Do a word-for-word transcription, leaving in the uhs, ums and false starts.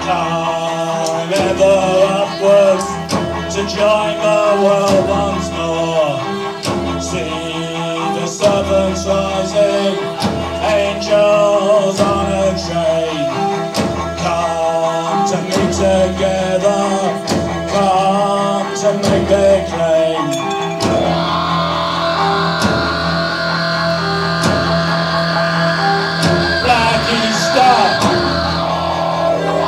Climb ever upwards to join the world once more. See the serpents rising, angels on a train. Come to meet together, come to make the